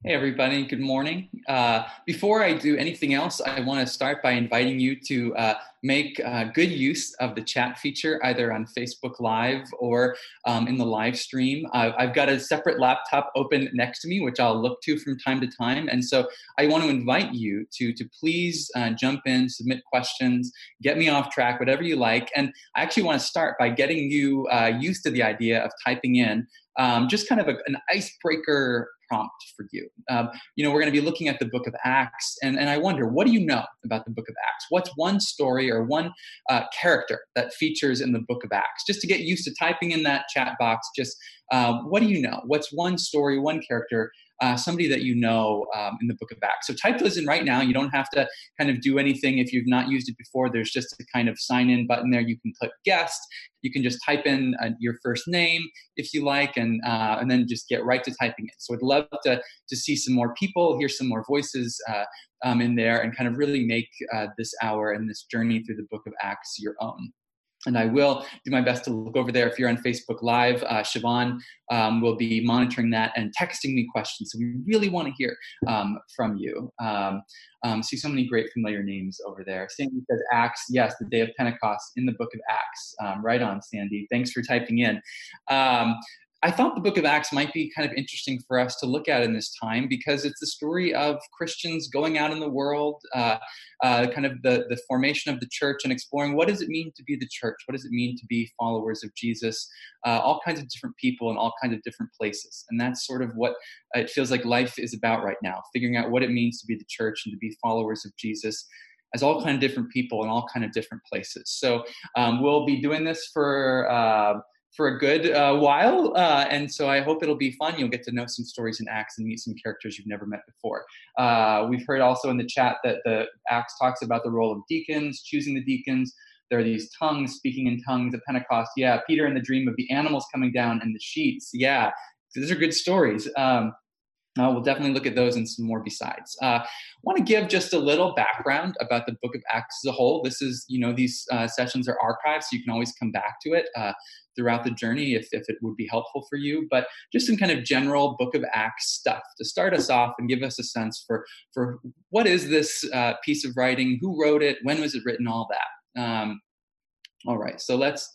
Hey, everybody. Good morning. Before I do anything else, I want to start by inviting you to make good use of the chat feature, either on Facebook Live or in the live stream. I've got a separate laptop open next to me, which I'll look to from time to time. And so I want to invite you to please jump in, submit questions, get me off track, whatever you like. And I actually want to start by getting you used to the idea of typing in just kind of an icebreaker prompt for you. We're going to be looking at the book of Acts, and I wonder, what do you know about the book of Acts? What's one story or one character that features in the book of Acts? Just to get used to typing in that chat box, just what do you know? What's one story, one character, somebody that you know in the book of Acts? So type those in right now. You don't have to kind of do anything if you've not used it before. There's just a kind of sign in button there. You can click guest. You can just type in your first name if you like, and then just get right to typing it. So I'd love to see some more people, hear some more voices in there, and kind of really make this hour and this journey through the book of Acts your own. And I will do my best to look over there. If you're on Facebook Live, Siobhan will be monitoring that and texting me questions. So we really want to hear from you. See so many great familiar names over there. Sandy says Acts. Yes, the day of Pentecost in the book of Acts. Right on, Sandy. Thanks for typing in. I thought the book of Acts might be kind of interesting for us to look at in this time because it's the story of Christians going out in the world, kind of the formation of the church and exploring what does it mean to be the church? What does it mean to be followers of Jesus? All kinds of different people in all kinds of different places. And that's sort of what it feels like life is about right now, figuring out what it means to be the church and to be followers of Jesus as all kind of different people in all kind of different places. So we'll be doing this for a good while. And so I hope it'll be fun. You'll get to know some stories in Acts and meet some characters you've never met before. We've heard also in the chat that the Acts talks about the role of deacons, choosing the deacons. There are these tongues, speaking in tongues at Pentecost. Yeah, Peter in the dream of the animals coming down and the sheets. Yeah, those are good stories. We'll definitely look at those and some more besides. I want to give just a little background about the book of Acts as a whole. This is, these sessions are archived, so you can always come back to it throughout the journey if it would be helpful for you. But just some kind of general book of Acts stuff to start us off and give us a sense for what is this piece of writing, who wrote it, when was it written, all that. All right, so let's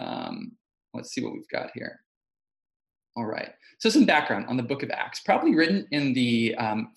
see what we've got here. All right. So some background on the book of Acts, probably written in the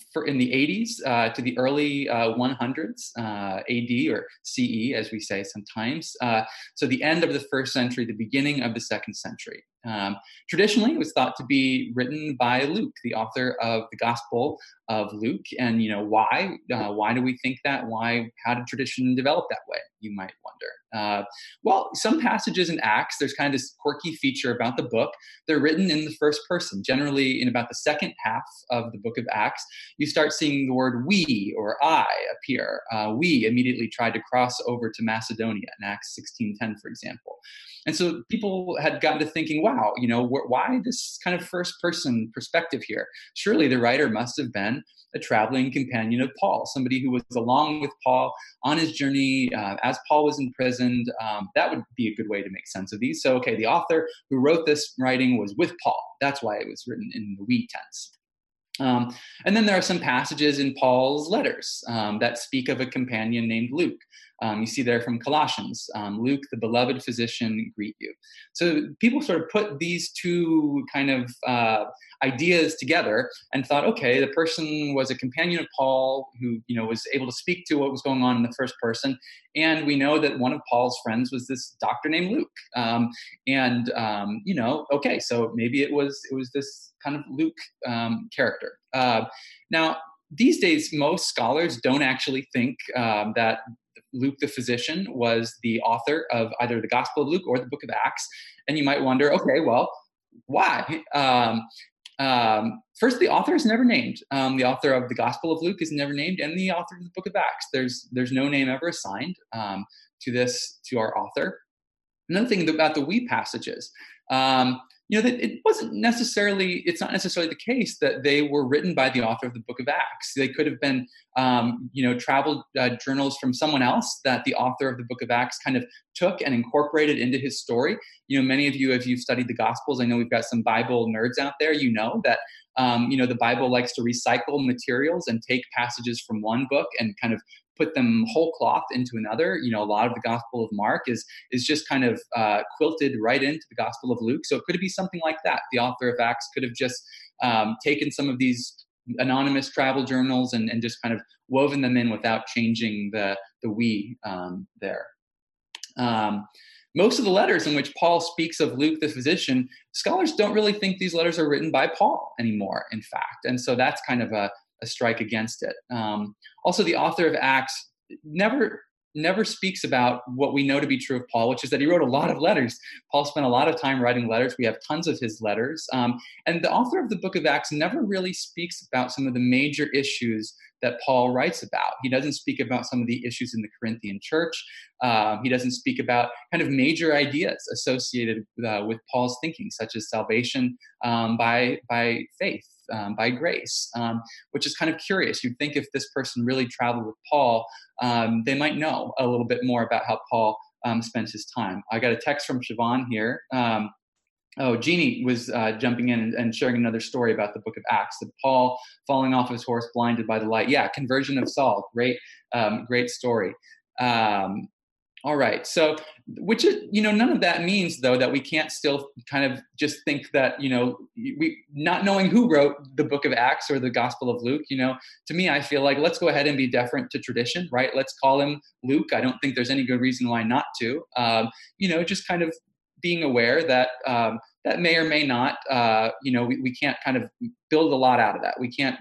80s to the early 100s AD or CE, as we say sometimes. So the end of the first century, the beginning of the second century. Traditionally, it was thought to be written by Luke, the author of the Gospel of Luke. And why? Why do we think that? How did tradition develop that way? You might wonder. Well, some passages in Acts, there's kind of this quirky feature about the book. They're written in the first person. Generally, in about the second half of the book of Acts, you start seeing the word we or I appear. We immediately tried to cross over to Macedonia in Acts 16:10, for example. And so people had gotten to thinking, wow, why this kind of first person perspective here? Surely the writer must have been a traveling companion of Paul, somebody who was along with Paul on his journey as Paul was imprisoned. That would be a good way to make sense of these. So, okay, the author who wrote this writing was with Paul. That's why it was written in the we tense. And then there are some passages in Paul's letters that speak of a companion named Luke. You see there from Colossians, Luke, the beloved physician, greet you. So people sort of put these two kind of ideas together and thought, okay, the person was a companion of Paul who, was able to speak to what was going on in the first person. And we know that one of Paul's friends was this doctor named Luke. Okay, so maybe it was this kind of Luke character. Now, these days, most scholars don't actually think that Luke the physician was the author of either the Gospel of Luke or the book of Acts. And you might wonder, okay, well, why? First, the author is never named. The author of the Gospel of Luke is never named, and the author of the book of Acts, there's no name ever assigned to our author. Another thing about the we passages, that it's not necessarily the case that they were written by the author of the book of Acts. They could have been, travel journals from someone else that the author of the book of Acts kind of took and incorporated into his story. Many of you, if you've studied the Gospels, I know we've got some Bible nerds out there, that The Bible likes to recycle materials and take passages from one book and kind of put them whole cloth into another. A lot of the Gospel of Mark is just kind of quilted right into the Gospel of Luke. So it could be something like that. The author of Acts could have just taken some of these anonymous travel journals and just kind of woven them in without changing the we there. Most of the letters in which Paul speaks of Luke the physician, scholars don't really think these letters are written by Paul anymore, in fact. And so that's kind of a strike against it. Also, the author of Acts never speaks about what we know to be true of Paul, which is that he wrote a lot of letters. Paul spent a lot of time writing letters. We have tons of his letters. And the author of the book of Acts never really speaks about some of the major issues that Paul writes about. He doesn't speak about some of the issues in the Corinthian church. He doesn't speak about kind of major ideas associated with Paul's thinking, such as salvation by faith, by grace, which is kind of curious. You'd think if this person really traveled with Paul, they might know a little bit more about how Paul spent his time. I got a text from Siobhan here. Jeannie was jumping in and sharing another story about the book of Acts, that Paul falling off his horse, blinded by the light. Yeah, conversion of Saul. Great story. All right. So, which is, none of that means, though, that we can't still kind of just think that, we not knowing who wrote the book of Acts or the Gospel of Luke, to me, I feel like let's go ahead and be deferent to tradition, right? Let's call him Luke. I don't think there's any good reason why not to, just kind of being aware that that may or may not, we can't kind of build a lot out of that. We can't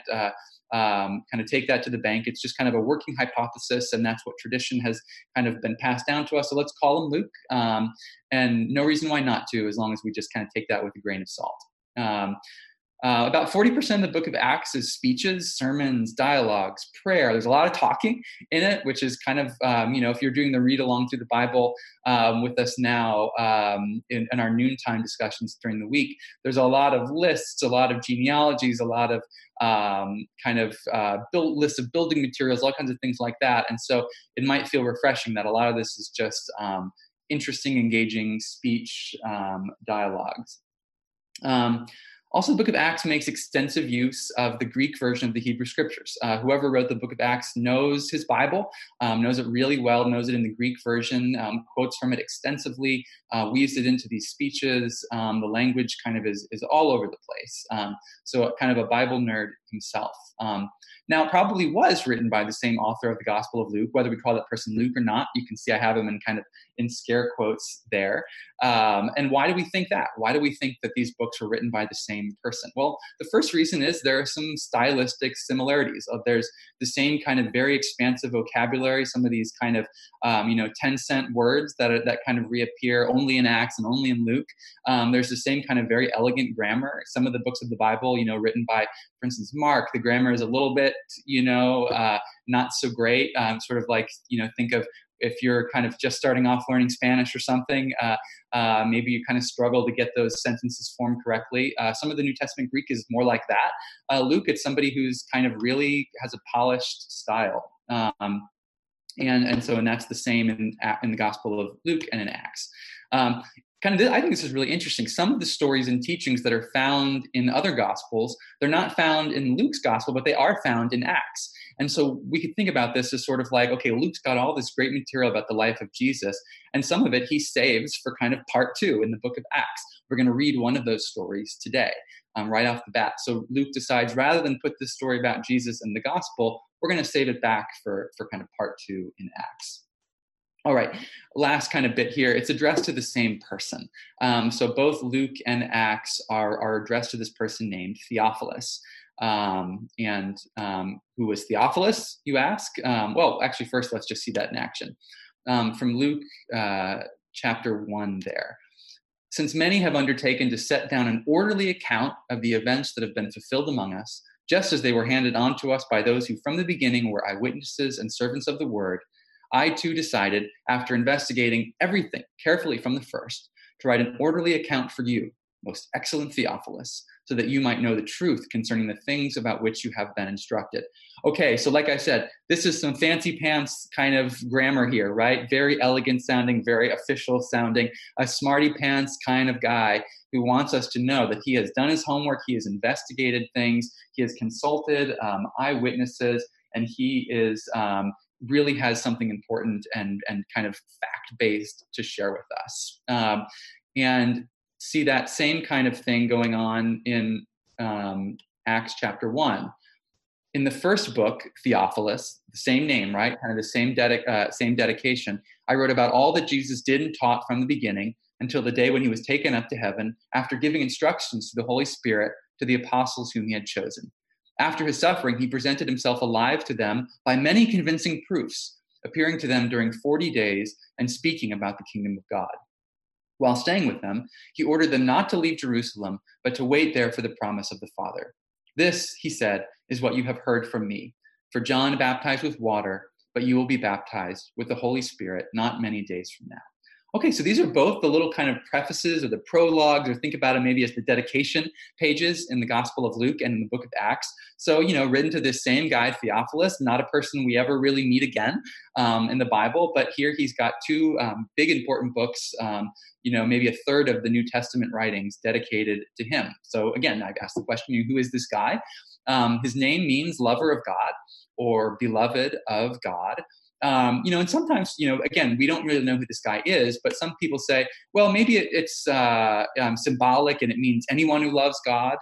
kind of take that to the bank. It's just kind of a working hypothesis, and that's what tradition has kind of been passed down to us. So let's call him Luke, and no reason why not to, as long as we just kind of take that with a grain of salt. About 40% of the book of Acts is speeches, sermons, dialogues, prayer. There's a lot of talking in it, which is kind of, if you're doing the read along through the Bible with us now in our noontime discussions during the week, there's a lot of lists, a lot of genealogies, a lot of lists of building materials, all kinds of things like that. And so it might feel refreshing that a lot of this is just interesting, engaging speech dialogues. Also, the book of Acts makes extensive use of the Greek version of the Hebrew Scriptures. Whoever wrote the book of Acts knows his Bible, knows it really well, knows it in the Greek version, quotes from it extensively, weaves it into these speeches. The language kind of is all over the place. So kind of a Bible nerd himself. Now, it probably was written by the same author of the Gospel of Luke, whether we call that person Luke or not. You can see I have him in scare quotes there. And why do we think that? Why do we think that these books were written by the same person? Well, the first reason is there are some stylistic similarities. There's the same kind of very expansive vocabulary, some of these kind of 10-cent words that kind of reappear only in Acts and only in Luke. There's the same kind of very elegant grammar. Some of the books of the Bible, written by, for instance, Mark, the grammar is a little bit, not so great. Sort of like, think of if you're kind of just starting off learning Spanish or something, maybe you kind of struggle to get those sentences formed correctly. Some of the New Testament Greek is more like that. Luke, it's somebody who's kind of really has a polished style. And that's the same in the Gospel of Luke and in Acts. I think this is really interesting. Some of the stories and teachings that are found in other Gospels, they're not found in Luke's Gospel, but they are found in Acts. And so we could think about this as sort of like, okay, Luke's got all this great material about the life of Jesus, and some of it he saves for kind of part 2 in the book of Acts. We're going to read one of those stories today, right off the bat. So Luke decides, rather than put this story about Jesus in the Gospel, we're going to save it back for kind of part 2 in Acts. All right, last kind of bit here. It's addressed to the same person. So both Luke and Acts are addressed to this person named Theophilus. And who was Theophilus, you ask? Well, actually, first, let's just see that in action. From Luke chapter 1 there. Since many have undertaken to set down an orderly account of the events that have been fulfilled among us, just as they were handed on to us by those who from the beginning were eyewitnesses and servants of the word, I too decided, after investigating everything carefully from the first, to write an orderly account for you, most excellent Theophilus, so that you might know the truth concerning the things about which you have been instructed. Okay, so like I said, this is some fancy pants kind of grammar here, right? Very elegant sounding, very official sounding, a smarty pants kind of guy who wants us to know that he has done his homework, he has investigated things, he has consulted eyewitnesses, and he is really has something important and kind of fact-based to share with us. And see that same kind of thing going on in Acts chapter 1. In the first book, Theophilus, the same name, right? Kind of the same dedication. I wrote about all that Jesus did and taught from the beginning until the day when he was taken up to heaven, after giving instructions to the Holy Spirit to the apostles whom he had chosen. After his suffering, he presented himself alive to them by many convincing proofs, appearing to them during 40 days and speaking about the kingdom of God. While staying with them, he ordered them not to leave Jerusalem, but to wait there for the promise of the Father. This, he said, is what you have heard from me. For John baptized with water, but you will be baptized with the Holy Spirit not many days from now. Okay, so these are both the little kind of prefaces or the prologues, or think about it maybe as the dedication pages in the Gospel of Luke and in the book of Acts. So, written to this same guy, Theophilus, not a person we ever really meet again in the Bible, but here he's got two big important books, maybe a third of the New Testament writings dedicated to him. So again, I've asked the question, who is this guy? His name means lover of God or beloved of God. And sometimes, again, we don't really know who this guy is, but some people say, well, maybe it's symbolic and it means anyone who loves God.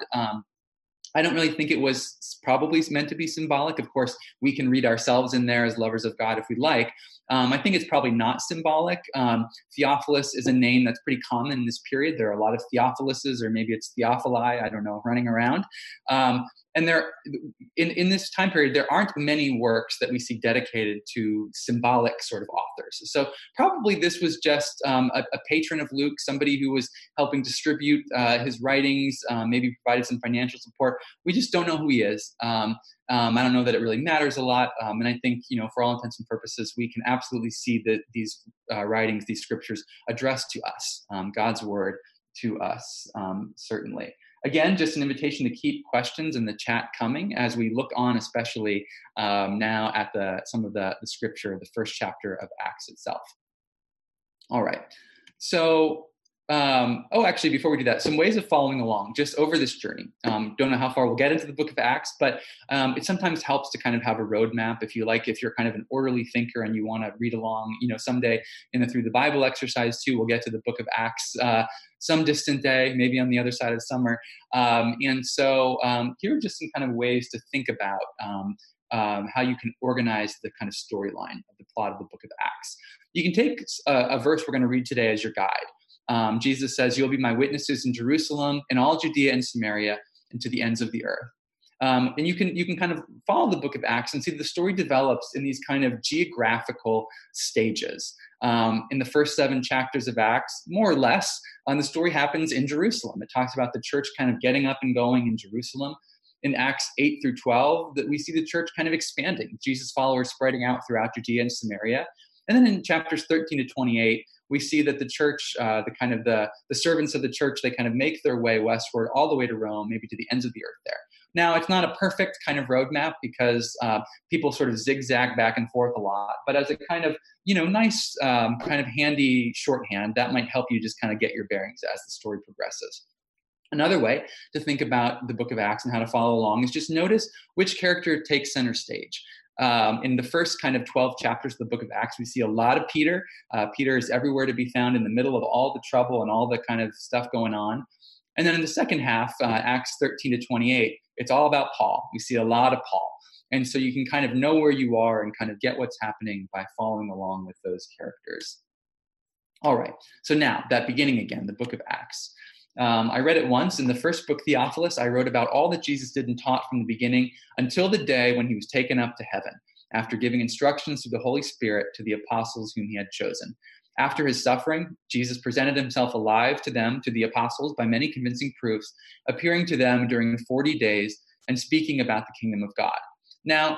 I don't really think it was probably meant to be symbolic. Of course, we can read ourselves in there as lovers of God if we like. I think it's probably not symbolic. Theophilus is a name that's pretty common in this period. There are a lot of Theophiluses, or maybe it's Theophili, I don't know, running around. And there, in this time period, there aren't many works that we see dedicated to symbolic sort of authors. So probably this was just a patron of Luke, somebody who was helping distribute his writings, maybe provided some financial support. We just don't know who he is. I don't know that it really matters a lot. And I think, for all intents and purposes, we can absolutely see that these writings, these scriptures addressed to us, God's word to us, certainly. Again, just an invitation to keep questions in the chat coming as we look on, especially now at some of the scripture, the first chapter of Acts itself. All right. So, actually, before we do that, some ways of following along just over this journey. Don't know how far we'll get into the book of Acts, but it sometimes helps to kind of have a roadmap. If you're kind of an orderly thinker and you want to read along, someday in the Through the Bible exercise too, we'll get to the book of Acts some distant day, maybe on the other side of summer. And so here are just some kind of ways to think about how you can organize the kind of storyline of the plot of the book of Acts. You can take a verse we're going to read today as your guide. Jesus says, "You'll be my witnesses in Jerusalem, in all Judea and Samaria, and to the ends of the earth." And you can kind of follow the book of Acts and see the story develops in these kind of geographical stages. In the first 7 chapters of Acts, more or less, the story happens in Jerusalem. It talks about the church kind of getting up and going in Jerusalem. In Acts 8 through 12, that we see the church kind of expanding, Jesus' followers spreading out throughout Judea and Samaria. And then in chapters 13 to 28, we see that the church, the servants of the church, they kind of make their way westward all the way to Rome, maybe to the ends of the earth there. Now, it's not a perfect kind of roadmap because people sort of zigzag back and forth a lot. But as a kind of, nice kind of handy shorthand, that might help you just kind of get your bearings as the story progresses. Another way to think about the book of Acts and how to follow along is just notice which character takes center stage. In the first kind of 12 chapters of the book of Acts, we see a lot of Peter. Peter is everywhere to be found in the middle of all the trouble and all the kind of stuff going on. And then in the second half, Acts 13 to 28, it's all about Paul. We see a lot of Paul. And so you can kind of know where you are and kind of get what's happening by following along with those characters. All right, so now that beginning again, the book of Acts. I read it once. In the first book, Theophilus, I wrote about all that Jesus did and taught from the beginning until the day when he was taken up to heaven, after giving instructions through the Holy Spirit to the apostles whom he had chosen. After his suffering, Jesus presented himself alive to them, to the apostles, by many convincing proofs, appearing to them during the 40 days and speaking about the kingdom of God. Now,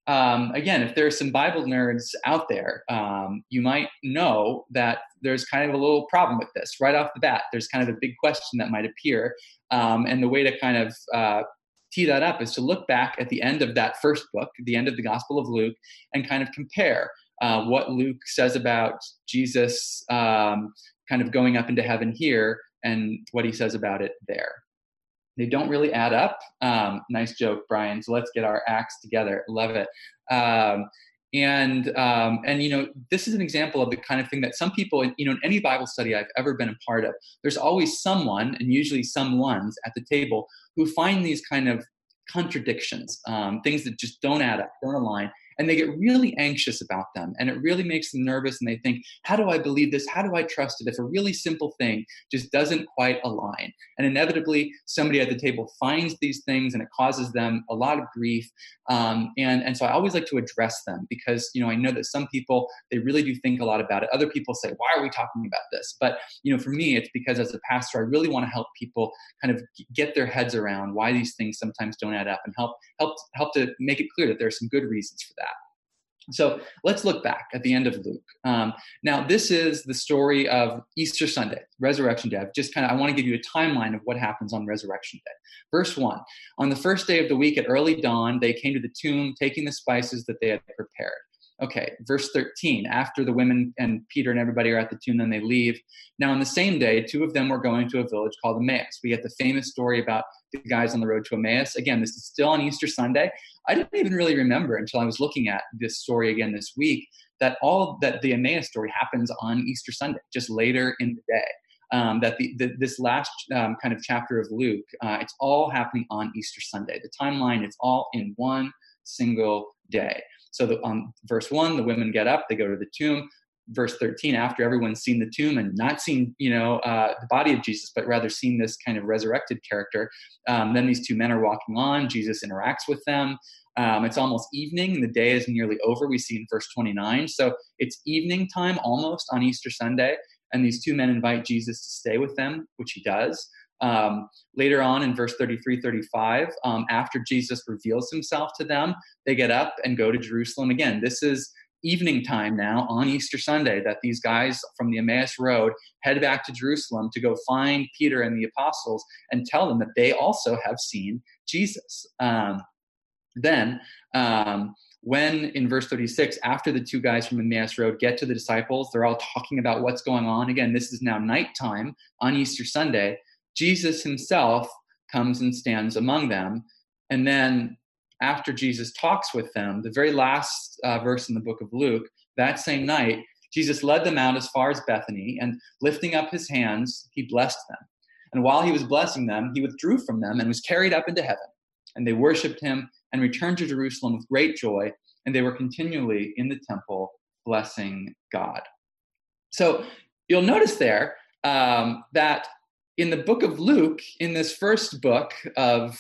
again, if there are some Bible nerds out there, you might know that there's kind of a little problem with this right off the bat. There's kind of a big question that might appear. And the way to kind of tee that up is to look back at the end of that first book, the end of the Gospel of Luke, and kind of compare what Luke says about Jesus kind of going up into heaven here and what he says about it there. They don't really add up. Nice joke, Brian. So let's get our acts together. Love it. And this is an example of the kind of thing that some people, in any Bible study I've ever been a part of, there's always someone, and usually some ones at the table, who find these kind of contradictions, things that just don't add up, don't align, and they get really anxious about them, and it really makes them nervous, and they think, how do I believe this? How do I trust it if a really simple thing just doesn't quite align? And inevitably, somebody at the table finds these things, and it causes them a lot of grief. And so I always like to address them because, I know that some people, they really do think a lot about it. Other people say, why are we talking about this? But, for me, it's because as a pastor, I really want to help people kind of get their heads around why these things sometimes don't add up and help to make it clear that there are some good reasons for that. So let's look back at the end of Luke. Now, this is the story of Easter Sunday, Resurrection Day. I want to give you a timeline of what happens on Resurrection Day. Verse 1, on the first day of the week at early dawn, they came to the tomb, taking the spices that they had prepared. Okay, verse 13, after the women and Peter and everybody are at the tomb, then they leave. Now, on the same day, two of them were going to a village called Emmaus. We get the famous story about the guys on the road to Emmaus. Again, this is still on Easter Sunday. I didn't even really remember until I was looking at this story again this week that the Emmaus story happens on Easter Sunday, just later in the day. This last kind of chapter of Luke, it's all happening on Easter Sunday. The timeline, it's all in one single day. So on verse 1, the women get up, they go to the tomb. Verse 13, after everyone's seen the tomb and not seen, the body of Jesus, but rather seen this kind of resurrected character, then these two men are walking on. Jesus interacts with them. It's almost evening, and the day is nearly over. We see in verse 29. So it's evening time almost on Easter Sunday, and these two men invite Jesus to stay with them, which he does. Later on in verse 33, 35, after Jesus reveals himself to them, they get up and go to Jerusalem again. This is evening time now on Easter Sunday that these guys from the Emmaus Road head back to Jerusalem to go find Peter and the apostles and tell them that they also have seen Jesus. Then when in verse 36, after the two guys from Emmaus Road get to the disciples, they're all talking about what's going on. Again, this is now nighttime on Easter Sunday. Jesus himself comes and stands among them. And then after Jesus talks with them, the very last verse in the book of Luke, that same night, Jesus led them out as far as Bethany, and lifting up his hands, he blessed them. And while he was blessing them, he withdrew from them and was carried up into heaven. And they worshiped him and returned to Jerusalem with great joy, and they were continually in the temple blessing God. So you'll notice there that in the book of Luke, in this first book of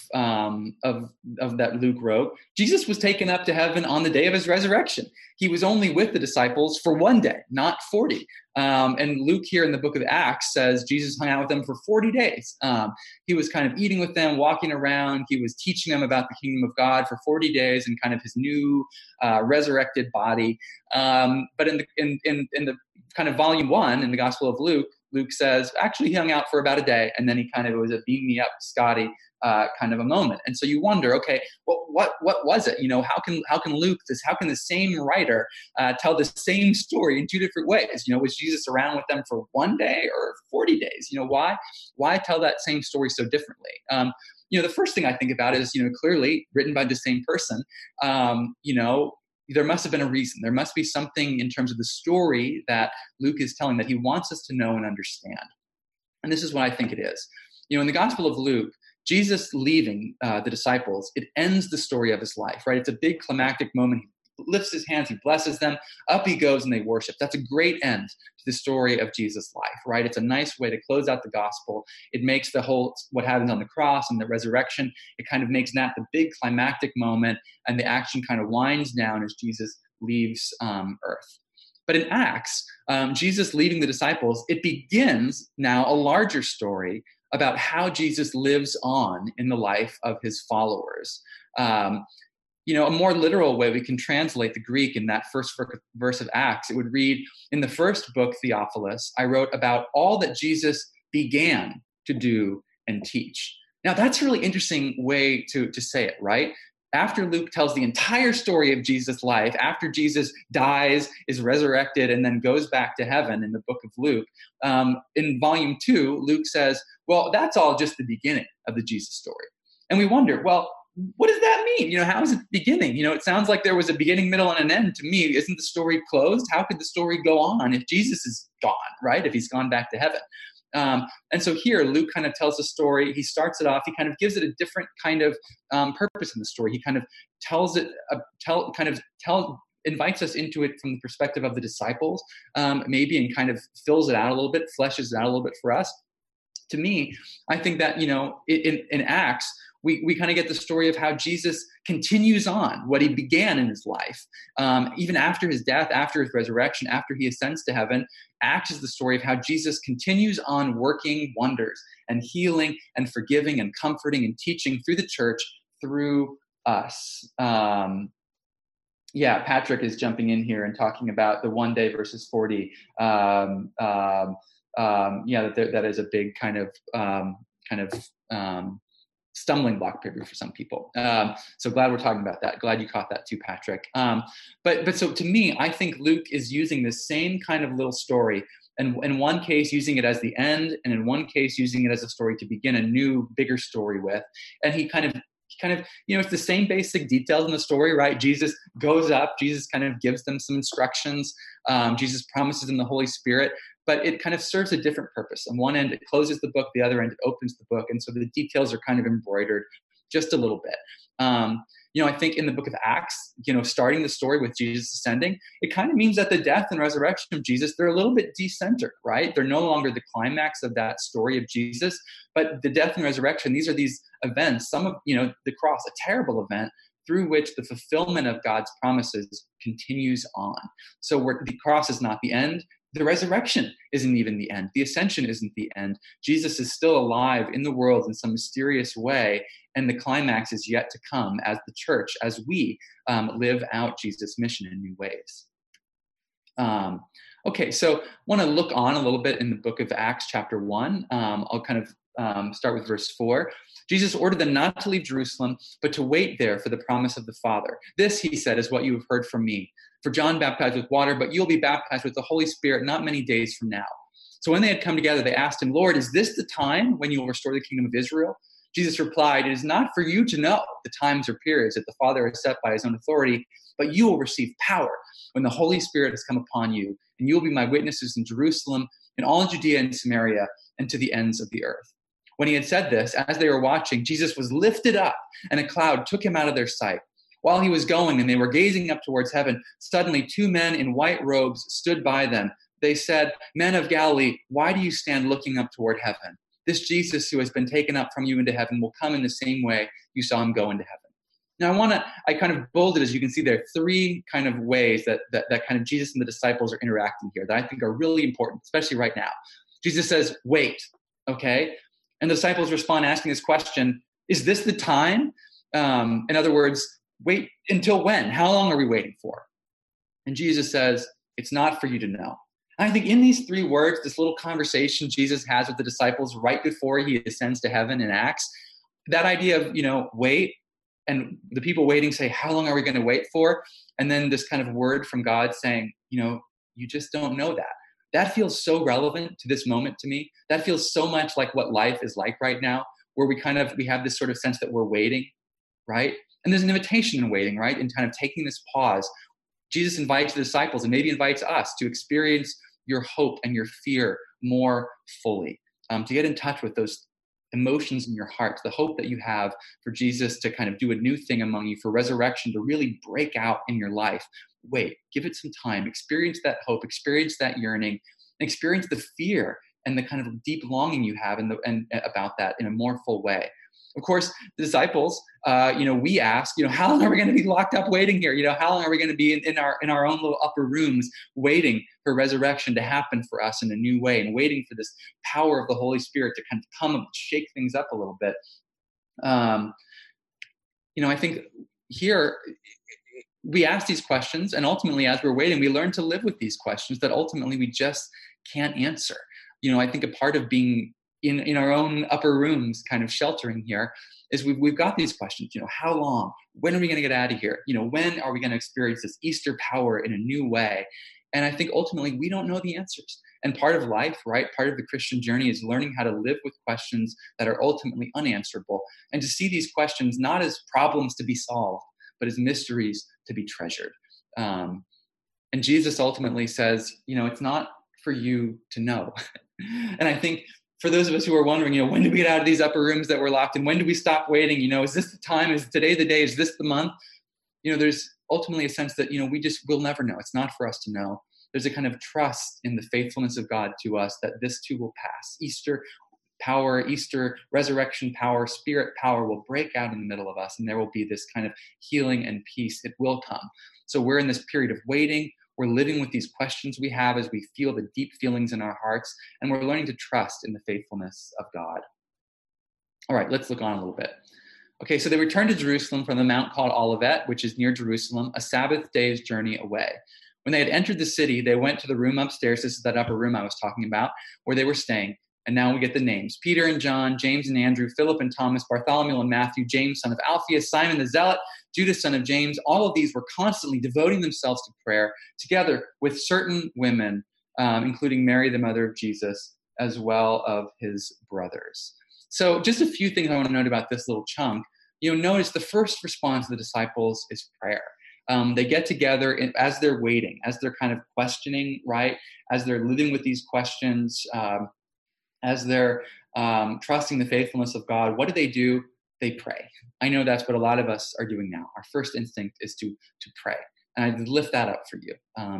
that Luke wrote, Jesus was taken up to heaven on the day of his resurrection. He was only with the disciples for one day, not 40. And Luke here in the book of Acts says Jesus hung out with them for 40 days. He was kind of eating with them, walking around. He was teaching them about the kingdom of God for 40 days and kind of his new resurrected body. But in the kind of volume 1 in the Gospel of Luke says, actually, he hung out for about a day, and then he kind of, it was a beam me up, Scotty kind of a moment. And so you wonder, okay, well, what was it? How can the same writer tell the same story in two different ways? Was Jesus around with them for one day or 40 days? Why tell that same story so differently? The first thing I think about is, clearly written by the same person. There must have been a reason. There must be something in terms of the story that Luke is telling that he wants us to know and understand. And this is what I think it is. In the Gospel of Luke, Jesus leaving the disciples, it ends the story of his life, right? It's a big climactic moment. He lifts his hands, he blesses them, up he goes, and they worship. That's a great end to the story of Jesus' life, right? It's a nice way to close out the gospel. It makes the whole, what happens on the cross and the resurrection, it kind of makes that the big climactic moment, and the action kind of winds down as Jesus leaves earth. But in Acts, Jesus leaving the disciples, it begins now a larger story about how Jesus lives on in the life of his followers. a more literal way we can translate the Greek in that first verse of Acts, it would read, in the first book, Theophilus, I wrote about all that Jesus began to do and teach. Now, that's a really interesting way to say it, right? After Luke tells the entire story of Jesus' life, after Jesus dies, is resurrected, and then goes back to heaven in the book of Luke, in volume 2, Luke says, well, that's all just the beginning of the Jesus story. And we wonder, well, what does that mean? How is it beginning? It sounds like there was a beginning, middle, and an end to me. Isn't the story closed? How could the story go on if Jesus is gone, right? If he's gone back to heaven. And so here, Luke kind of tells the story. He starts it off. He kind of gives it a different kind of purpose in the story. He kind of tells it, invites us into it from the perspective of the disciples, maybe, and kind of fills it out a little bit, fleshes it out a little bit for us. To me, I think that, in Acts, we kind of get the story of how Jesus continues on what he began in his life. Even after his death, after his resurrection, after he ascends to heaven, Acts is the story of how Jesus continues on working wonders and healing and forgiving and comforting and teaching through the church, through us. Patrick is jumping in here and talking about the 1 day versus 40. That is a big kind of stumbling block period for some people. So glad we're talking about that. Glad you caught that too, Patrick. But so to me, I think Luke is using the same kind of little story, and in one case using it as the end, and in one case using it as a story to begin a new, bigger story with. And he kind of, it's the same basic details in the story, right? Jesus goes up, Jesus kind of gives them some instructions. Jesus promises them the Holy Spirit, but it kind of serves a different purpose. On one end, it closes the book. The other end, it opens the book. And so the details are kind of embroidered just a little bit. I think in the book of Acts, starting the story with Jesus ascending, it kind of means that the death and resurrection of Jesus, they're a little bit decentered, right? They're no longer the climax of that story of Jesus, but the death and resurrection, these are these events, some of, the cross, a terrible event, through which the fulfillment of God's promises continues on. So the cross is not the end. The resurrection isn't even the end. The ascension isn't the end. Jesus is still alive in the world in some mysterious way, and the climax is yet to come as the church, as we live out Jesus' mission in new ways. Okay, so I want to look on a little bit in the book of Acts chapter 1. I'll kind of start with verse 4. Jesus ordered them not to leave Jerusalem, but to wait there for the promise of the Father. This, he said, is what you have heard from me. For John baptized with water, but you'll be baptized with the Holy Spirit not many days from now. So when they had come together, they asked him, Lord, is this the time when you will restore the kingdom of Israel? Jesus replied, it is not for you to know the times or periods that the Father has set by his own authority, but you will receive power when the Holy Spirit has come upon you, and you will be my witnesses in Jerusalem, in all Judea and Samaria, and to the ends of the earth. When he had said this, as they were watching, Jesus was lifted up, and a cloud took him out of their sight. While he was going and they were gazing up towards heaven, suddenly 2 men in white robes stood by them. They said, Men of Galilee, why do you stand looking up toward heaven? This Jesus who has been taken up from you into heaven will come in the same way you saw him go into heaven. Now I kind of bolded, as you can see, there are 3 kind of ways that kind of Jesus and the disciples are interacting here that I think are really important, especially right now. Jesus says, wait, okay? And the disciples respond asking this question, is this the time? In other words, wait until when? How long are we waiting for? And Jesus says, it's not for you to know. And I think in these 3 words, this little conversation Jesus has with the disciples right before he ascends to heaven in Acts, that idea of, wait, and the people waiting say, how long are we going to wait for? And then this kind of word from God saying, you just don't know that. That feels so relevant to this moment to me. That feels so much like what life is like right now, where we have this sort of sense that we're waiting, right? And there's an invitation in waiting, right? In kind of taking this pause. Jesus invites the disciples and maybe invites us to experience your hope and your fear more fully, to get in touch with those emotions in your heart, the hope that you have for Jesus to kind of do a new thing among you, for resurrection to really break out in your life. Wait, give it some time, experience that hope, experience that yearning, experience the fear and the kind of deep longing you have and about that in a more full way. Of course, the disciples, we ask, how long are we going to be locked up waiting here? How long are we going to be in our own little upper rooms waiting for resurrection to happen for us in a new way and waiting for this power of the Holy Spirit to kind of come and shake things up a little bit? I think here we ask these questions, and ultimately, as we're waiting, we learn to live with these questions that ultimately we just can't answer. I think a part of being in our own upper rooms, kind of sheltering here, is we've got these questions. How long? When are we going to get out of here? When are we going to experience this Easter power in a new way? And I think ultimately we don't know the answers. And part of life, right? Part of the Christian journey is learning how to live with questions that are ultimately unanswerable, and to see these questions not as problems to be solved, but as mysteries to be treasured. And Jesus ultimately says, it's not for you to know. And I think for those of us who are wondering, when do we get out of these upper rooms that we're locked in? When do we stop waiting? Is this the time? Is today the day? Is this the month? There's ultimately a sense that, we'll never know. It's not for us to know. There's a kind of trust in the faithfulness of God to us that this too will pass. Easter power, Easter resurrection power, spirit power will break out in the middle of us, and there will be this kind of healing and peace. It will come. So we're in this period of waiting. We're living with these questions we have as we feel the deep feelings in our hearts, and we're learning to trust in the faithfulness of God. All right, let's look on a little bit. Okay, so they returned to Jerusalem from the mount called Olivet, which is near Jerusalem, a Sabbath day's journey away. When they had entered the city, they went to the room upstairs. This is that upper room I was talking about, where they were staying. And now we get the names: Peter and John, James and Andrew, Philip and Thomas, Bartholomew and Matthew, James, son of Alphaeus, Simon the Zealot, Judas, son of James. All of these were constantly devoting themselves to prayer, together with certain women, including Mary, the mother of Jesus, as well of his brothers. So just a few things I want to note about this little chunk. Notice the first response of the disciples is prayer. They get together as they're waiting, as they're kind of questioning, right? As they're living with these questions, as they're trusting the faithfulness of God. What do? They pray. I know that's what a lot of us are doing now. Our first instinct is to pray. And I lift that up for you.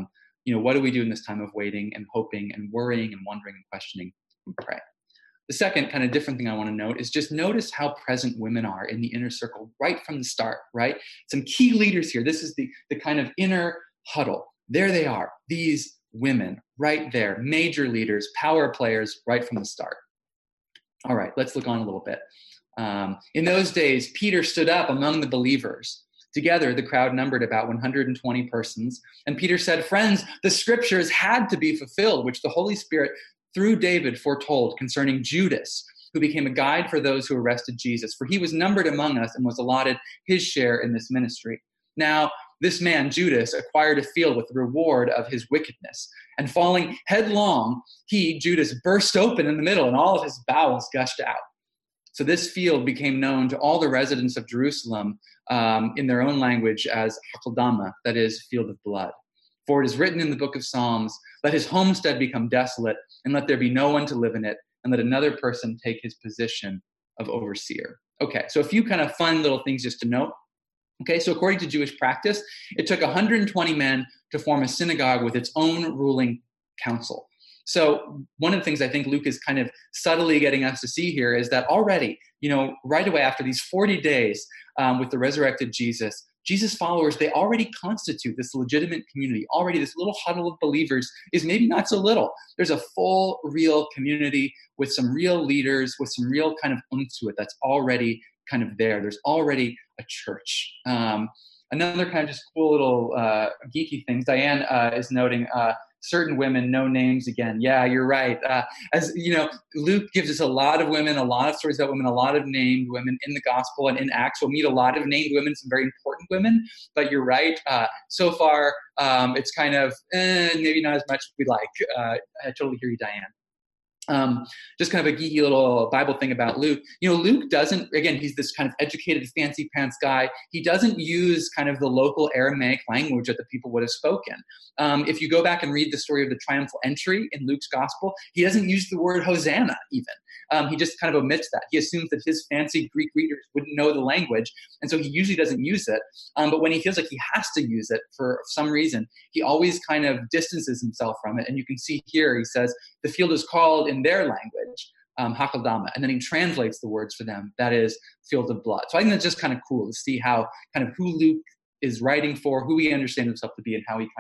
What do we do in this time of waiting and hoping and worrying and wondering and questioning? We pray. The second kind of different thing I want to note is just notice how present women are in the inner circle right from the start, right? Some key leaders here. This is the kind of inner huddle. There they are, these women right there, major leaders, power players right from the start. All right, let's look on a little bit. In those days, Peter stood up among the believers. Together, the crowd numbered about 120 persons. And Peter said, "Friends, the scriptures had to be fulfilled, which the Holy Spirit through David foretold concerning Judas, who became a guide for those who arrested Jesus. For he was numbered among us and was allotted his share in this ministry. Now, this man, Judas, acquired a field with the reward of his wickedness. And falling headlong, he, Judas, burst open in the middle, and all of his bowels gushed out. So this field became known to all the residents of Jerusalem in their own language as Hakeldama, that is, field of blood. For it is written in the book of Psalms, let his homestead become desolate, and let there be no one to live in it, and let another person take his position of overseer." Okay, so a few kind of fun little things just to note. Okay, so according to Jewish practice, it took 120 men to form a synagogue with its own ruling council. So one of the things I think Luke is kind of subtly getting us to see here is that already, right away after these 40 days with the resurrected Jesus' followers, they already constitute this legitimate community. Already this little huddle of believers is maybe not so little. There's a full, real community with some real leaders, with some real kind of oomph to it that's already kind of there. There's already a church. Another kind of just cool little geeky things. Diane is noting certain women, no names again. Yeah, you're right. As you know, Luke gives us a lot of women, a lot of stories about women, a lot of named women in the gospel and in Acts. We'll meet a lot of named women, some very important women. But you're right. So far, it's kind of maybe not as much as we'd like. I totally hear you, Diane. Just kind of a geeky little Bible thing about Luke. Luke doesn't, again, he's this kind of educated, fancy pants guy. He doesn't use kind of the local Aramaic language that the people would have spoken. If you go back and read the story of the triumphal entry in Luke's gospel, he doesn't use the word Hosanna even. He just kind of omits that. He assumes that his fancy Greek readers wouldn't know the language, and so he usually doesn't use it. But when he feels like he has to use it for some reason, he always kind of distances himself from it. And you can see here, he says, the field is called in their language, Hakeldama, and then he translates the words for them, that is, field of blood. So I think that's just kind of cool to see how kind of who Luke is writing for, who he understands himself to be, and how he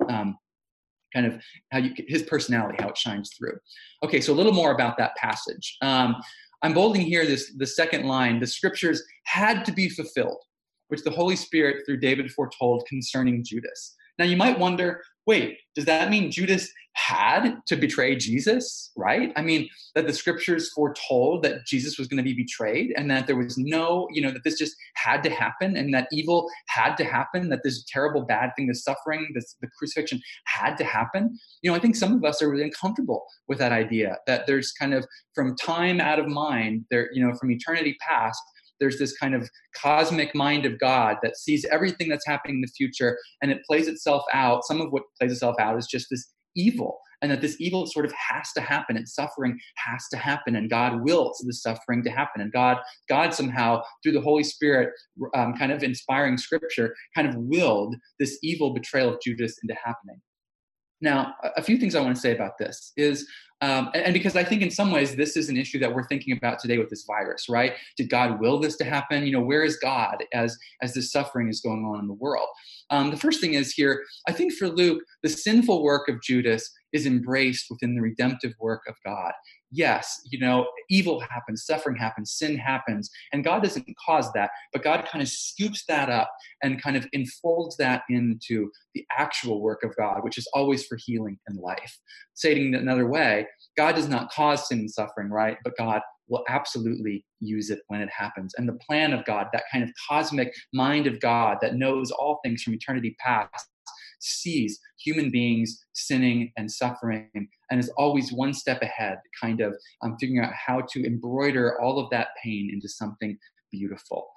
his personality, how it shines through. Okay, so a little more about that passage. I'm bolding here the second line, the scriptures had to be fulfilled. which the Holy Spirit through David foretold concerning Judas. Now you might wonder, wait, does that mean Judas had to betray Jesus, right? I mean, that the scriptures foretold that Jesus was going to be betrayed and that there was no, that this just had to happen and that evil had to happen, that this terrible bad thing, the suffering, the crucifixion had to happen. I think some of us are really uncomfortable with that idea that there's kind of from time out of mind, there, from eternity past, there's this kind of cosmic mind of God that sees everything that's happening in the future and it plays itself out. Some of what plays itself out is just this evil, and that this evil sort of has to happen and suffering has to happen, and God wills the suffering to happen. And God somehow, through the Holy Spirit, kind of inspiring scripture, kind of willed this evil betrayal of Judas into happening. Now, a few things I want to say about this is, and because I think in some ways this is an issue that we're thinking about today with this virus, right? Did God will this to happen? Where is God as this suffering is going on in the world? The first thing is here, I think for Luke, the sinful work of Judas is embraced within the redemptive work of God. Yes, evil happens, suffering happens, sin happens, and God doesn't cause that, but God kind of scoops that up and kind of enfolds that into the actual work of God, which is always for healing and life. Saying it another way, God does not cause sin and suffering, right? But God will absolutely use it when it happens. And the plan of God, that kind of cosmic mind of God that knows all things from eternity past, sees human beings sinning and suffering and is always one step ahead, kind of figuring out how to embroider all of that pain into something beautiful.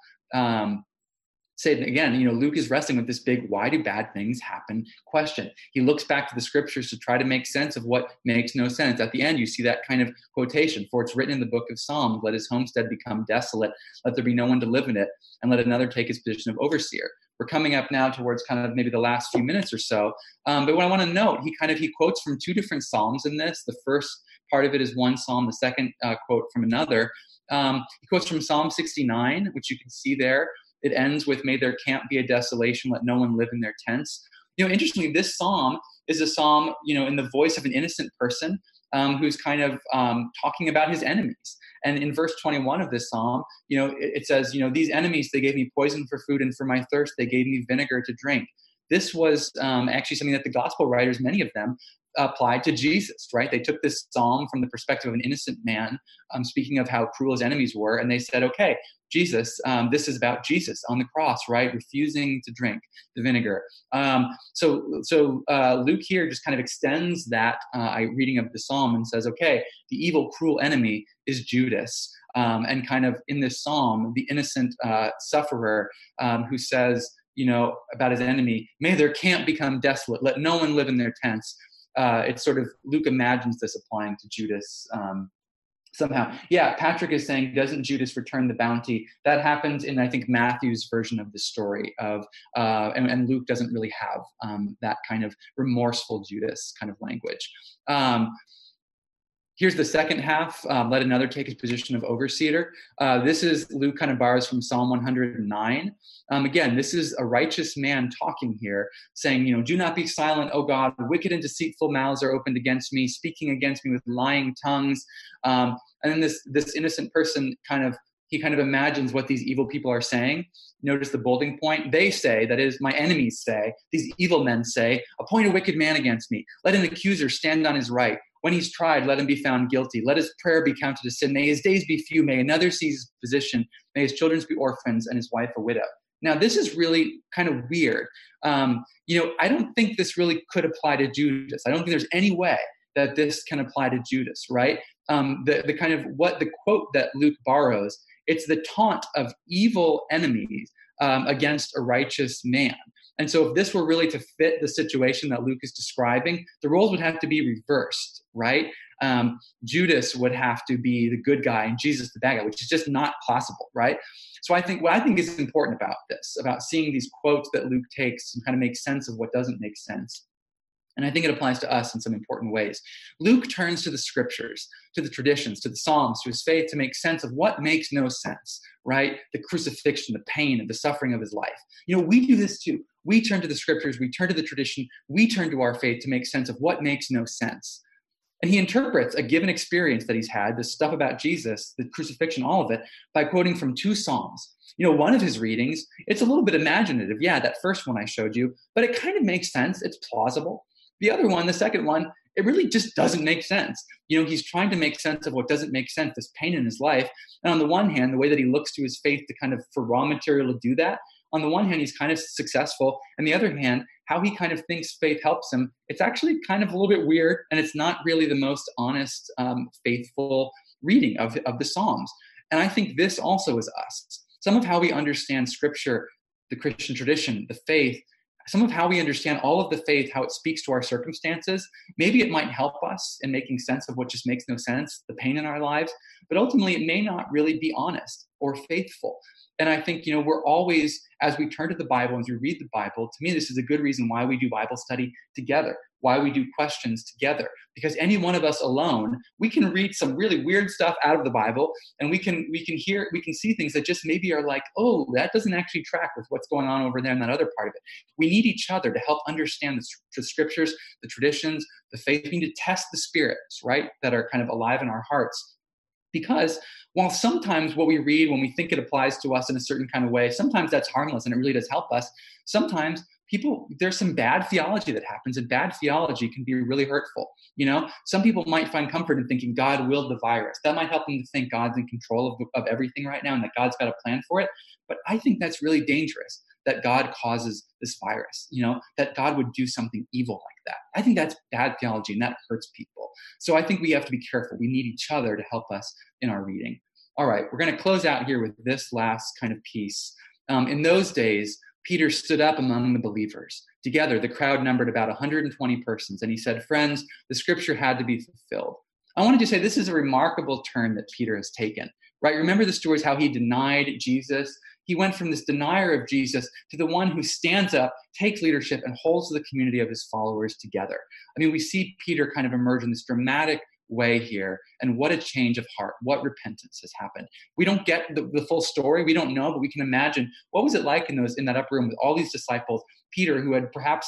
Say it again, Luke is wrestling with this big, why do bad things happen question. He looks back to the scriptures to try to make sense of what makes no sense. At the end, you see that kind of quotation, for it's written in the book of Psalms, let his homestead become desolate, let there be no one to live in it, and let another take his position of overseer. We're coming up now towards kind of maybe the last few minutes or so. But what I want to note, he quotes from two different Psalms in this. The first part of it is one Psalm, the second quote from another. He quotes from Psalm 69, which you can see there. It ends with, may their camp be a desolation, let no one live in their tents. Interestingly, this psalm is a psalm, in the voice of an innocent person who's kind of talking about his enemies. And in verse 21 of this psalm, it says, these enemies, they gave me poison for food, and for my thirst, they gave me vinegar to drink. This was actually something that the gospel writers, many of them, applied to Jesus, right? They took this psalm from the perspective of an innocent man, speaking of how cruel his enemies were, and they said, okay, Jesus, this is about Jesus on the cross, right? Refusing to drink the vinegar. So Luke here just kind of extends that reading of the psalm and says, okay, the evil, cruel enemy is Judas. And kind of in this psalm, the innocent sufferer who says, about his enemy, may their camp become desolate, let no one live in their tents. It's sort of, Luke imagines this applying to Judas somehow. Yeah, Patrick is saying, doesn't Judas return the bounty? That happens in, I think, Matthew's version of the story of, and Luke doesn't really have that kind of remorseful Judas kind of language. Here's the second half, let another take his position of overseer. This is, Luke kind of borrows from Psalm 109. Again, this is a righteous man talking here, saying, do not be silent, O God, wicked and deceitful mouths are opened against me, speaking against me with lying tongues. And then this innocent person he kind of imagines what these evil people are saying. Notice the bolding point. They say, that is, my enemies say, these evil men say, appoint a wicked man against me. Let an accuser stand on his right. When he's tried, let him be found guilty. Let his prayer be counted as sin. May his days be few. May another seize his position. May his children be orphans and his wife a widow. Now, this is really kind of weird. I don't think this really could apply to Judas. I don't think there's any way that this can apply to Judas, right? The kind of what the quote that Luke borrows, it's the taunt of evil enemies against a righteous man. And so if this were really to fit the situation that Luke is describing, the roles would have to be reversed, right? Judas would have to be the good guy and Jesus the bad guy, which is just not possible, right? So what I think is important about this, about seeing these quotes that Luke takes and kind of make sense of what doesn't make sense, and I think it applies to us in some important ways. Luke turns to the scriptures, to the traditions, to the Psalms, to his faith to make sense of what makes no sense, right? The crucifixion, the pain, and the suffering of his life. We do this too. We turn to the scriptures, we turn to the tradition, we turn to our faith to make sense of what makes no sense. And he interprets a given experience that he's had, this stuff about Jesus, the crucifixion, all of it, by quoting from two Psalms. One of his readings, it's a little bit imaginative. Yeah, that first one I showed you, but it kind of makes sense. It's plausible. The other one, the second one, it really just doesn't make sense. He's trying to make sense of what doesn't make sense, this pain in his life. And on the one hand, the way that he looks to his faith to kind of for raw material to do that, on the one hand, he's kind of successful. And the other hand, how he kind of thinks faith helps him, it's actually kind of a little bit weird. And it's not really the most honest, faithful reading of the Psalms. And I think this also is us. Some of how we understand Scripture, the Christian tradition, the faith, some of how we understand all of the faith, how it speaks to our circumstances, maybe it might help us in making sense of what just makes no sense, the pain in our lives, but ultimately it may not really be honest or faithful. And I think, we're always, as we turn to the Bible, as we read the Bible, to me, this is a good reason why we do Bible study together, why we do questions together, because any one of us alone, we can read some really weird stuff out of the Bible, and we can see things that just maybe are like, oh, that doesn't actually track with what's going on over there in that other part of it. We need each other to help understand the Scriptures, the traditions, the faith. We need to test the spirits, right, that are kind of alive in our hearts. Because while sometimes what we read, when we think it applies to us in a certain kind of way, sometimes that's harmless and it really does help us. Sometimes there's some bad theology that happens, and bad theology can be really hurtful. Some people might find comfort in thinking God willed the virus. That might help them to think God's in control of everything right now and that God's got a plan for it. But I think that's really dangerous, that God causes this virus, that God would do something evil like that. I think that's bad theology and that hurts people. So I think we have to be careful. We need each other to help us in our reading. All right, we're going to close out here with this last kind of piece. In those days, Peter stood up among the believers. Together, the crowd numbered about 120 persons, and he said, "Friends, the scripture had to be fulfilled." I wanted to say this is a remarkable turn that Peter has taken, right? Remember the stories how he denied Jesus? He went from this denier of Jesus to the one who stands up, takes leadership, and holds the community of his followers together. I mean, we see Peter kind of emerge in this dramatic way here, and what a change of heart, what repentance has happened. We don't get the full story, we don't know, but we can imagine what was it like in that upper room with all these disciples. Peter, who had perhaps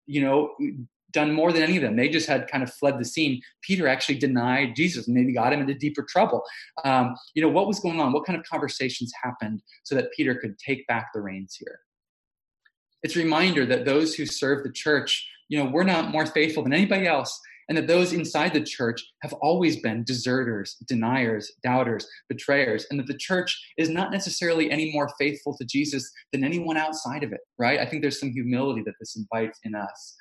done more than any of them, they just had kind of fled the scene. Peter actually denied Jesus and maybe got him into deeper trouble. What was going on? What kind of conversations happened so that Peter could take back the reins here? It's a reminder that those who serve the church, we're not more faithful than anybody else, and that those inside the church have always been deserters, deniers, doubters, betrayers, and that the church is not necessarily any more faithful to Jesus than anyone outside of it, right? I think there's some humility that this invites in us.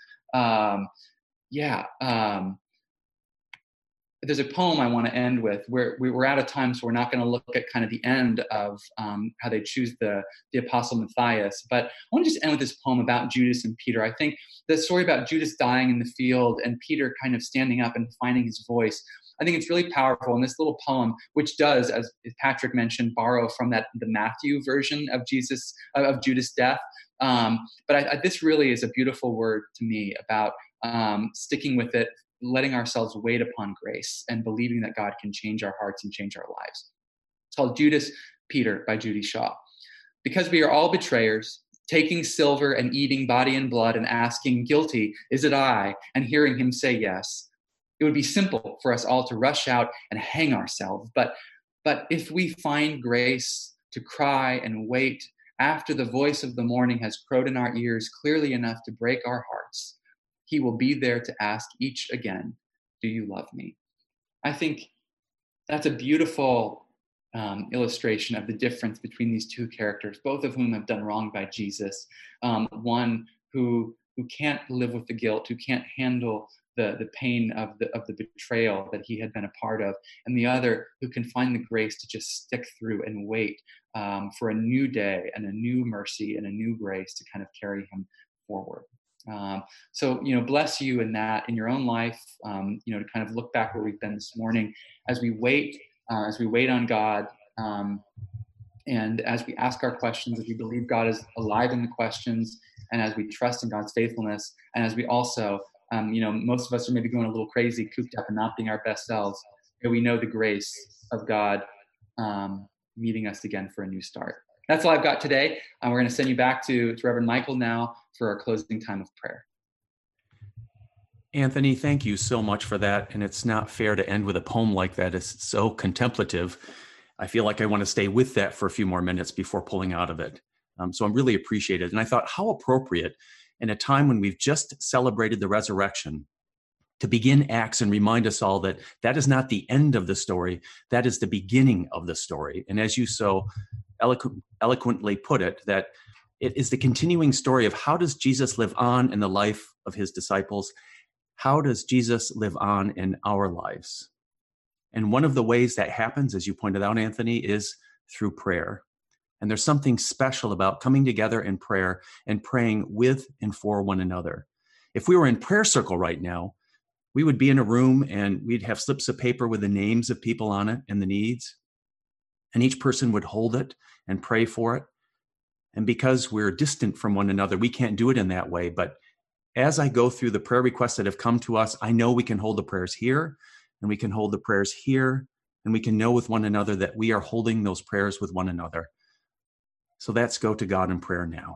There's a poem I want to end with where we're out of time, so we're not going to look at kind of the end of how they choose the apostle Matthias. But I want to just end with this poem about Judas and Peter. I think the story about Judas dying in the field and Peter kind of standing up and finding his voice, I think it's really powerful. And this little poem, which does, as Patrick mentioned, borrow from the Matthew version of Judas' death. But this really is a beautiful word to me about sticking with it, letting ourselves wait upon grace and believing that God can change our hearts and change our lives. It's called Judas Peter by Judy Shaw. Because we are all betrayers, taking silver and eating body and blood and asking, "Guilty, is it I?" and hearing him say yes. It would be simple for us all to rush out and hang ourselves. But if we find grace to cry and wait after the voice of the morning has crowed in our ears clearly enough to break our hearts, he will be there to ask each again, "Do you love me?" I think that's a beautiful illustration of the difference between these two characters, both of whom have done wrong by Jesus. One who can't live with the guilt, who can't handle the pain of the betrayal that he had been a part of, and the other who can find the grace to just stick through and wait for a new day and a new mercy and a new grace to kind of carry him forward. So bless you in that, in your own life, to kind of look back where we've been this morning as we wait on God, and as we ask our questions, as we believe God is alive in the questions, and as we trust in God's faithfulness, and as we also, most of us are maybe going a little crazy, cooped up and not being our best selves, we know the grace of God meeting us again for a new start. That's all I've got today. We're going to send you back to Reverend Michael now for our closing time of prayer. Anthony, thank you so much for that. And it's not fair to end with a poem like that. It's so contemplative. I feel like I want to stay with that for a few more minutes before pulling out of it. So I'm really appreciated. And I thought, how appropriate in a time when we've just celebrated the resurrection to begin Acts and remind us all that that is not the end of the story. That is the beginning of the story. And as you so eloquently put it, that it is the continuing story of how does Jesus live on in the life of his disciples? How does Jesus live on in our lives? And one of the ways that happens, as you pointed out, Anthony, is through prayer. And there's something special about coming together in prayer and praying with and for one another. If we were in prayer circle right now, we would be in a room and we'd have slips of paper with the names of people on it and the needs. And each person would hold it and pray for it. And because we're distant from one another, we can't do it in that way. But as I go through the prayer requests that have come to us, I know we can hold the prayers here, and we can hold the prayers here, and we can know with one another that we are holding those prayers with one another. So let's go to God in prayer now.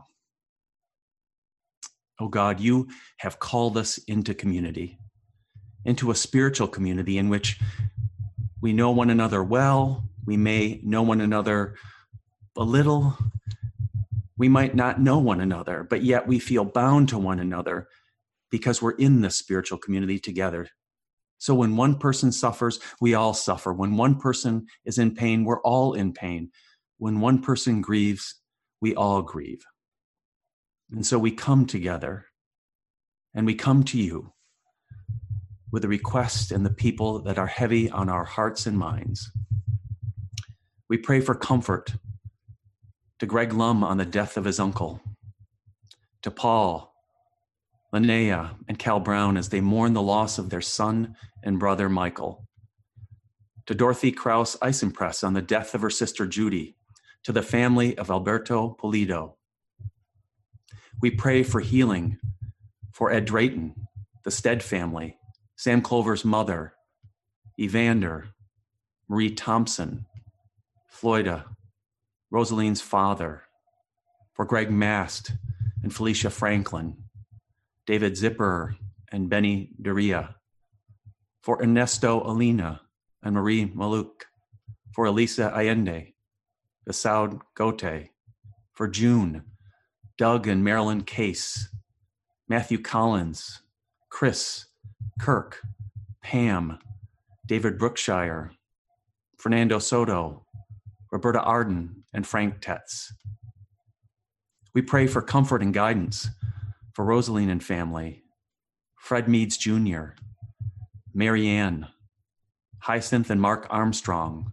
Oh God, you have called us into community, into a spiritual community in which we know one another well. We may know one another a little. We might not know one another, but yet we feel bound to one another because we're in this spiritual community together. So when one person suffers, we all suffer. When one person is in pain, we're all in pain. When one person grieves, we all grieve. And so we come together and we come to you with the request and the people that are heavy on our hearts and minds. We pray for comfort to Greg Lum on the death of his uncle, to Paul, Linnea, and Cal Brown as they mourn the loss of their son and brother Michael, to Dorothy Krause Eisenpress on the death of her sister Judy, to the family of Alberto Pulido. We pray for healing for Ed Drayton, the Stead family, Sam Clover's mother, Evander, Marie Thompson, Floyda, Rosaline's father, for Greg Mast and Felicia Franklin, David Zipper and Benny Doria, for Ernesto Alina and Marie Maluk, for Elisa Allende, Besaud Gote, for June, Doug and Marilyn Case, Matthew Collins, Chris, Kirk, Pam, David Brookshire, Fernando Soto, Roberta Arden, and Frank Tetz. We pray for comfort and guidance for Rosaline and family, Fred Meads Jr., Marianne, Hyacinth and Mark Armstrong,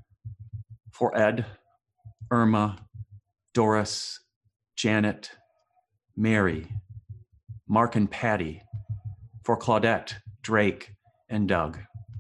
for Ed, Irma, Doris, Janet, Mary, Mark and Patty, for Claudette, Drake, and Doug.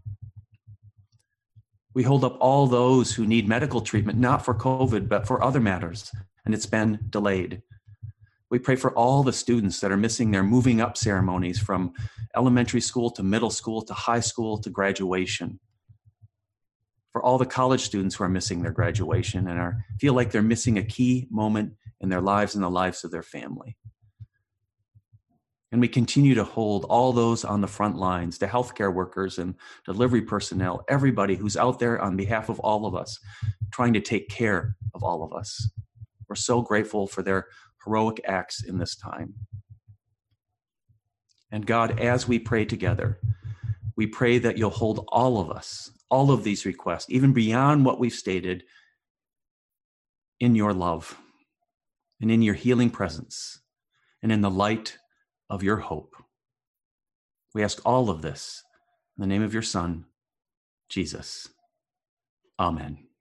We hold up all those who need medical treatment, not for COVID, but for other matters, and it's been delayed. We pray for all the students that are missing their moving up ceremonies from elementary school to middle school to high school to graduation. For all the college students who are missing their graduation and feel like they're missing a key moment in their lives and the lives of their family. And we continue to hold all those on the front lines, the healthcare workers and delivery personnel, everybody who's out there on behalf of all of us, trying to take care of all of us. We're so grateful for their heroic acts in this time. And God, as we pray together, we pray that you'll hold all of us, all of these requests, even beyond what we've stated, in your love and in your healing presence and in the light of your hope. We ask all of this in the name of your Son, Jesus. Amen.